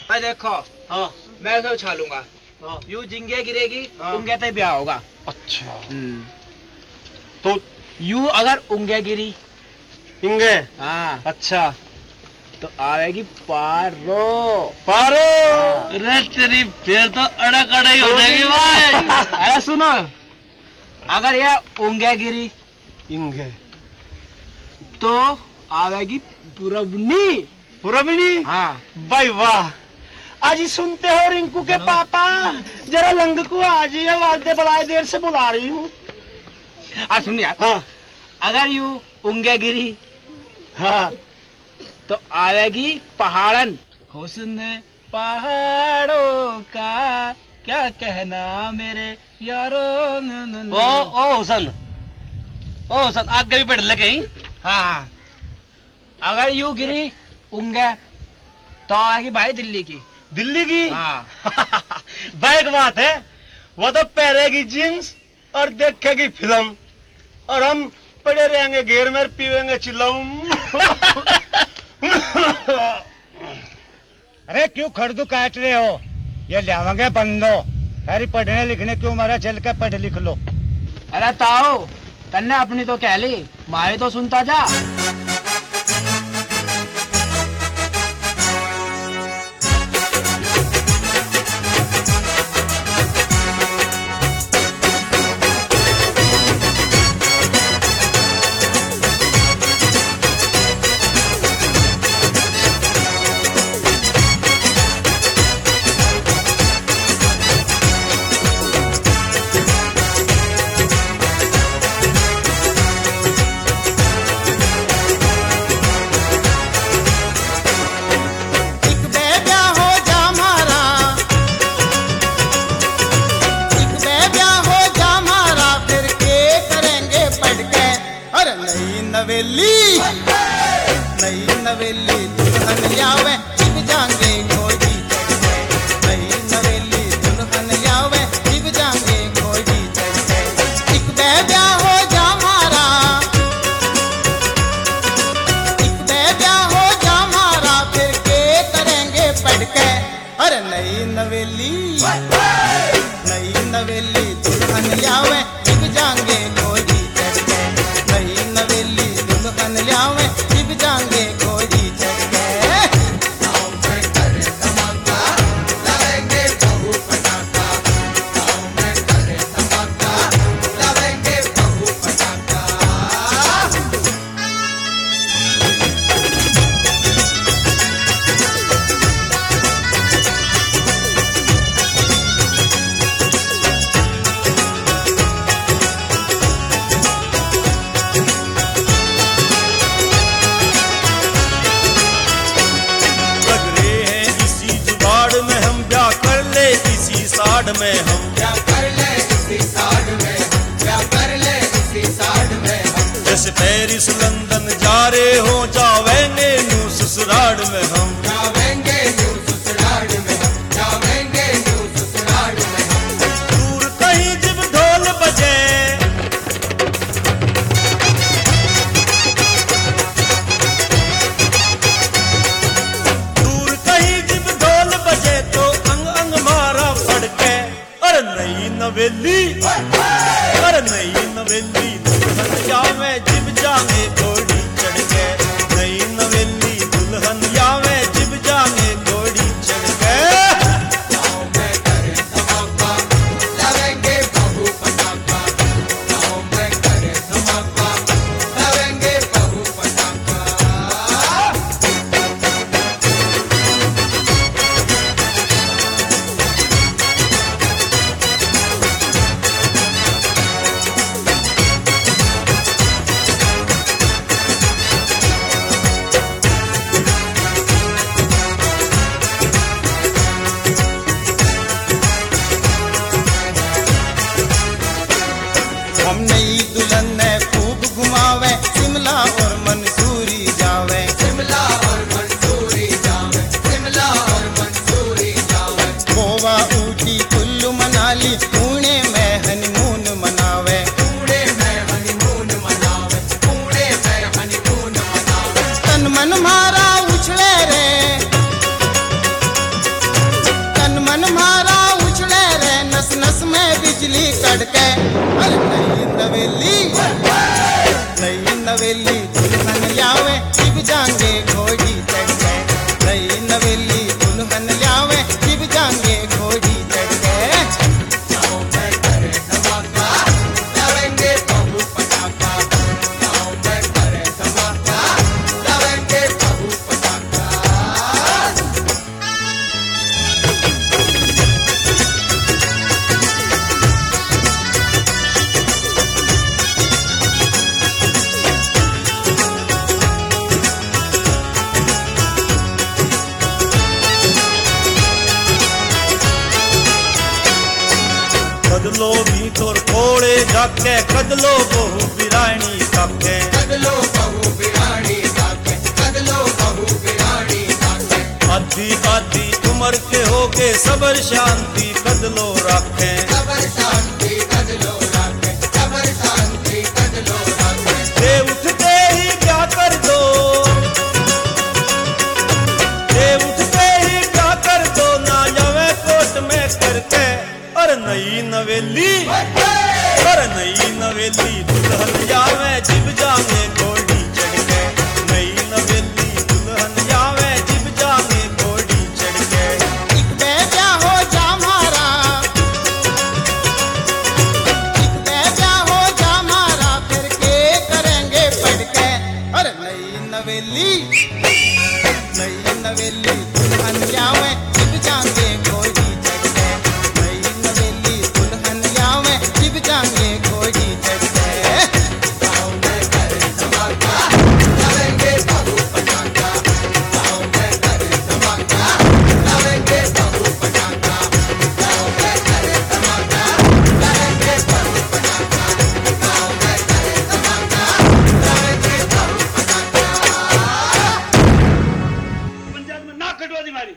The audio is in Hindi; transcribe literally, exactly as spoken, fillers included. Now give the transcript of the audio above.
भाई देखो हाँ मैं तो उछालूंगा हाँ यू जिंगे गिरेगी हाँ। उंगे तक ब्याह होगा। अच्छा तो यू अगर उंगे गिरी इंगे हाँ अच्छा तो आएगी पारो पारो अरे तेरी फिर तो अड़क अड़क हो जाएगी भाई। अरे सुनो अगर ये उंगे गिरी इंगे तो आवेगी पुरबनी पुरबनी हाँ भाई वाह आज ही सुनते हो रिंकू के पापा जरा लंग को आज ही वादे बड़ाई देर से बुला रही हूँ। आज सुन यार हाँ अगर यू उंगे गिरी हाँ तो आवेगी पहाड़न हुस्न पहाड़ों का क्या कहना मेरे यारो ओ ओ हुसन ओ हुसन आगे भी बढ़ लगे हाँ अगर यू गिरी उंगे तो आएगी भाई दिल्ली की दिल्ली की हाँ बैक बात है वो तो पहनेगी जींस और देखेगी फिल्म और हम पड़े रहेंगे घेर में पीवेंगे चिल्लाऊं। अरे क्यों खड़दू काट रहे हो ये लियावेंगे बंदो अरे पढ़ने लिखने क्यों मारा चल के पढ़ लिख लो। अरे ताओ तन्ने अपनी तो कह ली मारी तो सुनता जा। नवेली नई नवेली दुल्हन यावे जिब जाएंगे खोजी चढ़ गए नई नवेली दुल्हन यावे जिब जाएंगे खोजी चढ़ गए एक बेब्या हो जा मारा एक बेब्या हो जा मारा फिर के करेंगे पढ़ के अरे नई नवेली नई नवेली दुल्हन यावे जिब जाएंगे खोजी चढ़ गए नई नवेली दुल्हन ल्यावे जिब जाएंगे खोजी चढ़ गए गाँव में करे धमाका लावेंगे बहु पटाखा गाँव में करे धमाका लावेंगे बहु पटाखा। साड़ में हम क्या कर ले इसी साड़ में हम क्या कर ले इसी साड़ में हम जैसे पेरिस लंदन जा रहे हो जावेंगे न्यू ससुराल में हम जावेंगे न्यू ससुराल में हम जावेंगे न्यू ससुराल में हम दूर कहीं जब ढोल बजे दूर कहीं जब ढोल बजे तो अंग अंग मारा पड़ के अरे नई नवेली अरे नई नवेली दुल्हन जावे जिब जाने घोड़ी चढ़ के नई नवेली दुल्हन जावे जिब जाने घोड़ी चढ़ के गाँव में करे धमाका लावेंगे बहु पटाखा गाँव में करे धमाका लावेंगे बहु पटाखा। हम नई दुल्हन ने खूब घुमावे शिमला और मंसूरी जावे शिमला और मंसूरी जावे शिमला और मंसूरी जावे गोवा ऊटी कुल्लू मनाली पुणे में हनीमून मनावे पुणे में हनीमून मनावे पुणे में हनीमून मनावे तन मन मारा उछले रे लड़के। अरे नई नवेली नई नवेली दुल्हन लावे शिव जाएंगे घोड़ी चढ़ के। नई नवेली दुल्हन लावे शिव जाएंगे घोड़ी चढ़ के। गाँव में करे धमाका लावेंगे बहु पटाखा। गाँव में करे धमाका लावेंगे बहु पटाखा। कदलो भी तोर कोड़े जाके कदलो बहु बिरानी काके। कदलो बहु बिरानी काके। कदलो बहु बिरानी काके। आधी आधी उम्र के होगे सबर शांति कदलो रखे। सबर शांति